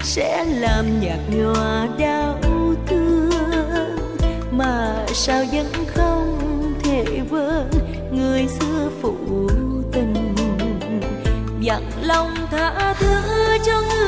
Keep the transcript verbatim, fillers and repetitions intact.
sẽ làm nhạt nhòa đau thương, mà sao vẫn không thể quên người xưa phụ tình, dặn lòng tha thứ cho